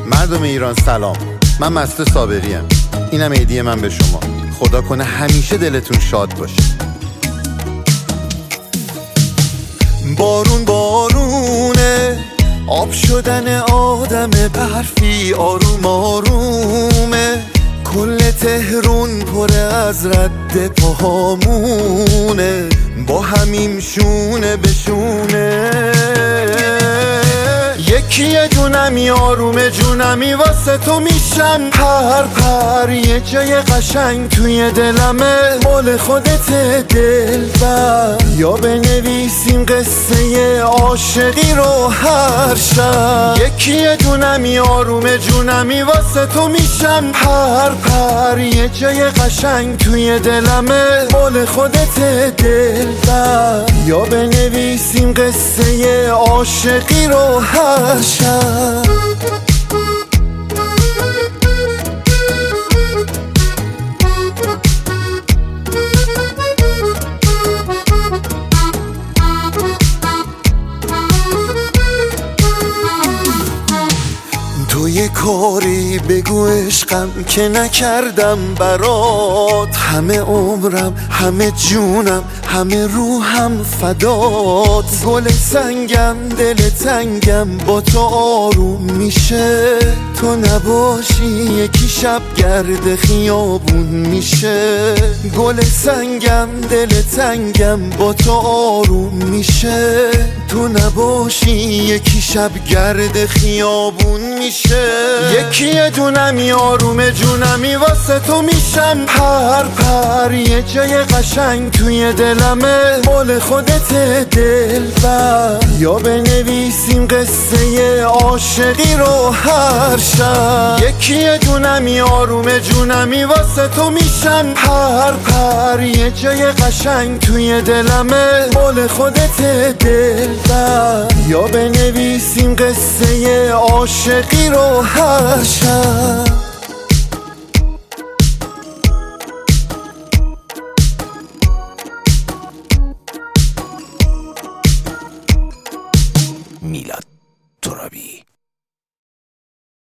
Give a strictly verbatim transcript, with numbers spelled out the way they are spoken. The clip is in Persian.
مردم ایران سلام، من مست صابریم. اینم هدیه من به شما. خدا کنه همیشه دلتون شاد باشه. بارون بارونه، آب شدن آدم برفی آروم آرومه. کل تهرون پر از رد پاهامونه، با همیم شونه به شونه. یکی دونمی آروم جونمی واسه تو میشم پر پر. یه جای قشنگ توی دلمه مال خودت دلبر. یا بنویسیم قصه عاشقی رو هر شب. یکی دونمی آروم جونمی واسه تو میشم پر پر. یه جای قشنگ توی دلمه مال خودت دلبر. یا بنویسیم قصه عاشقی رو هر شب. تو یه کاری بگو عشقم که نکردم برات. همه عمرم، همه جونم، همه روحم فدات. گل سنگم، دل تنگم با تو آروم میشه. تو نباشی یکی شب گرد خیابون میشه. گل سنگم، دل تنگم با تو آروم میشه. تو نباشی یکی شب گرد خیابون میشه. یکی دونمی آروم جونمی واسه تو میشم پر پر. یه جای قشنگ توی دلمه مال خودت دلبر. یا بنویسیم قصه عاشقی رو هر شب. یکی دونمی آروم جونمی واسه تو میشم پر پر. یه جای قشنگ توی دلمه مال خودت دلبر. یا بنویسیم قصه عاشقی رو هر شب.